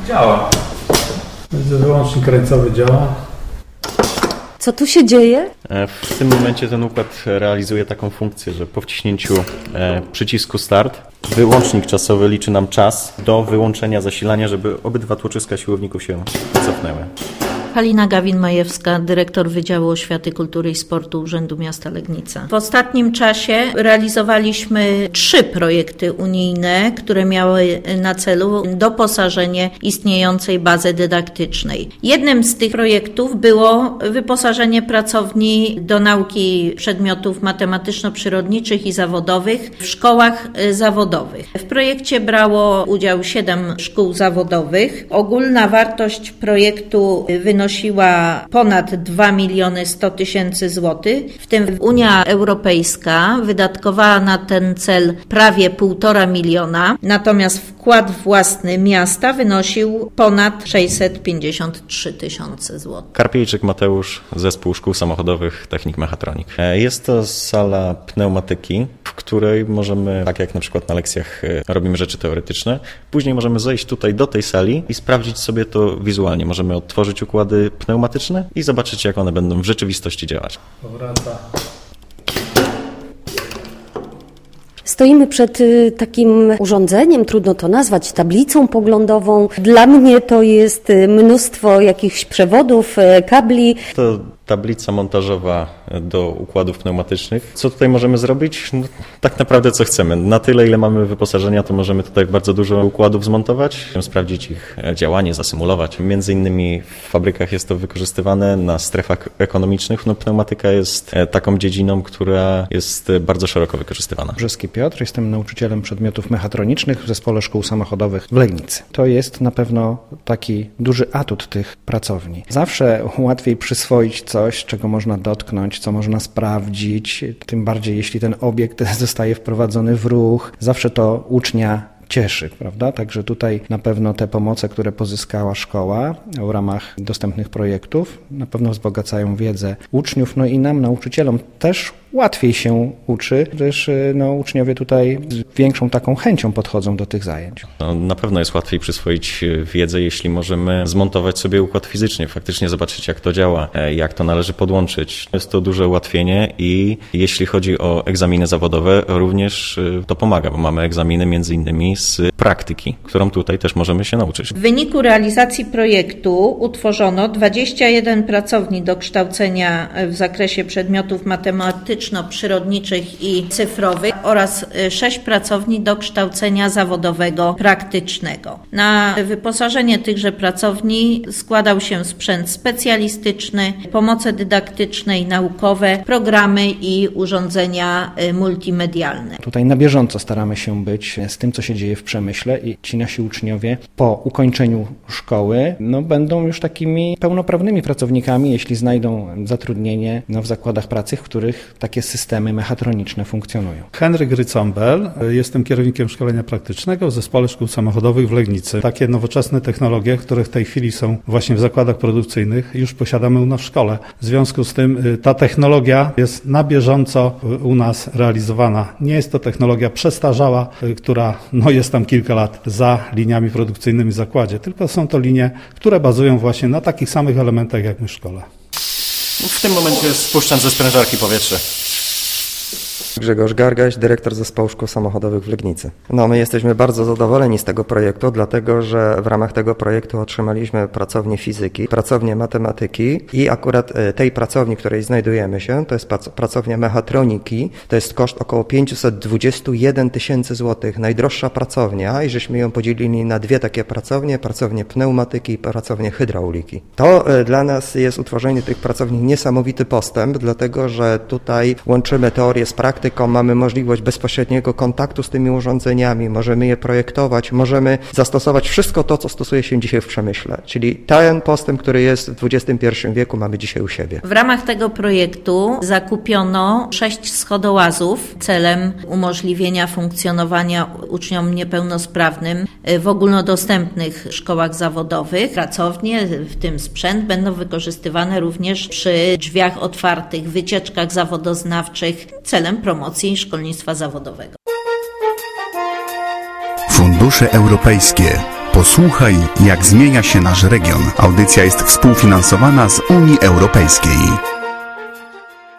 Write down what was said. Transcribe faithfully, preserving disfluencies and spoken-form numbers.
Działa. Wyłącznik ręcowy działa. Co tu się dzieje? W tym momencie ten układ realizuje taką funkcję, że po wciśnięciu przycisku start wyłącznik czasowy liczy nam czas do wyłączenia zasilania, żeby obydwa tłoczyska siłowników się cofnęły. Halina Gawin-Majewska, dyrektor Wydziału Oświaty, Kultury i Sportu Urzędu Miasta Legnica. W ostatnim czasie realizowaliśmy trzy projekty unijne, które miały na celu doposażenie istniejącej bazy dydaktycznej. Jednym z tych projektów było wyposażenie pracowni do nauki przedmiotów matematyczno-przyrodniczych i zawodowych w szkołach zawodowych. W projekcie brało udział siedem szkół zawodowych. Ogólna wartość projektu wynosiła ponad dwa miliony sto tysięcy złotych, w tym Unia Europejska wydatkowała na ten cel prawie półtora miliona, natomiast wkład własny miasta wynosił ponad sześćset pięćdziesiąt trzy tysiące złotych. Karpiejczyk Mateusz, Zespół Szkół Samochodowych Technik Mechatronik. Jest to sala pneumatyki, w której możemy, tak jak na przykład na lekcjach robimy rzeczy teoretyczne, później możemy zejść tutaj do tej sali i sprawdzić sobie to wizualnie. Możemy odtworzyć układy pneumatyczne i zobaczyć, jak one będą w rzeczywistości działać. Powraca. Stoimy przed takim urządzeniem, trudno to nazwać, tablicą poglądową. Dla mnie to jest mnóstwo jakichś przewodów, kabli. To tablica montażowa do układów pneumatycznych. Co tutaj możemy zrobić? No, tak naprawdę co chcemy. Na tyle, ile mamy wyposażenia, to możemy tutaj bardzo dużo układów zmontować, sprawdzić ich działanie, zasymulować. Między innymi w fabrykach jest to wykorzystywane na strefach ekonomicznych. No, pneumatyka jest taką dziedziną, która jest bardzo szeroko wykorzystywana. Brzeski Piotr, jestem nauczycielem przedmiotów mechatronicznych w Zespole Szkół Samochodowych w Legnicy. To jest na pewno taki duży atut tych pracowni. Zawsze łatwiej przyswoić coś, czego można dotknąć, co można sprawdzić, tym bardziej jeśli ten obiekt zostaje wprowadzony w ruch. Zawsze to ucznia cieszy, prawda? Także tutaj na pewno te pomoce, które pozyskała szkoła w ramach dostępnych projektów, na pewno wzbogacają wiedzę uczniów, no i nam, nauczycielom, też łatwiej się uczy, gdyż no, uczniowie tutaj z większą taką chęcią podchodzą do tych zajęć. No, na pewno jest łatwiej przyswoić wiedzę, jeśli możemy zmontować sobie układ fizycznie, faktycznie zobaczyć, jak to działa, jak to należy podłączyć. Jest to duże ułatwienie i jeśli chodzi o egzaminy zawodowe, również to pomaga, bo mamy egzaminy między innymi z praktyki, którą tutaj też możemy się nauczyć. W wyniku realizacji projektu utworzono dwadzieścia jeden pracowni do kształcenia w zakresie przedmiotów matematyczno-przyrodniczych i cyfrowych oraz sześć pracowni do kształcenia zawodowego praktycznego. Na wyposażenie tychże pracowni składał się sprzęt specjalistyczny, pomoce dydaktyczne i naukowe, programy i urządzenia multimedialne. Tutaj na bieżąco staramy się być z tym, co się dzieje w przemyśle i ci nasi uczniowie po ukończeniu szkoły no, będą już takimi pełnoprawnymi pracownikami, jeśli znajdą zatrudnienie no, w zakładach pracy, w których takie systemy mechatroniczne funkcjonują. Henryk Rycombel, jestem kierownikiem szkolenia praktycznego w Zespole Szkół Samochodowych w Legnicy. Takie nowoczesne technologie, które w tej chwili są właśnie w zakładach produkcyjnych, już posiadamy u nas w szkole. W związku z tym ta technologia jest na bieżąco u nas realizowana. Nie jest to technologia przestarzała, która no, jest tam kilka lat za liniami produkcyjnymi w zakładzie, tylko są to linie, które bazują właśnie na takich samych elementach jak my w szkole. W tym momencie spuszczam ze sprężarki powietrze. Grzegorz Gargaś, dyrektor Zespołu Szkół Samochodowych w Legnicy. No, my jesteśmy bardzo zadowoleni z tego projektu, dlatego że w ramach tego projektu otrzymaliśmy pracownię fizyki, pracownię matematyki i akurat tej pracowni, której znajdujemy się, to jest pracownia mechatroniki, to jest koszt około pięćset dwadzieścia jeden tysięcy złotych, najdroższa pracownia i żeśmy ją podzielili na dwie takie pracownie, pracownię pneumatyki i pracownię hydrauliki. To dla nas jest utworzenie tych pracowni niesamowity postęp, dlatego że tutaj łączymy teorię z praktyką, mamy możliwość bezpośredniego kontaktu z tymi urządzeniami, możemy je projektować, możemy zastosować wszystko to, co stosuje się dzisiaj w przemyśle. Czyli ten postęp, który jest w dwudziestym pierwszym wieku, mamy dzisiaj u siebie. W ramach tego projektu zakupiono sześć schodołazów celem umożliwienia funkcjonowania uczniom niepełnosprawnym w ogólnodostępnych szkołach zawodowych. Pracownie, w tym sprzęt, będą wykorzystywane również przy drzwiach otwartych, wycieczkach zawodoznawczych celem promocji szkolnictwa zawodowego. Fundusze europejskie. Posłuchaj, jak zmienia się nasz region. Audycja jest współfinansowana z Unii Europejskiej.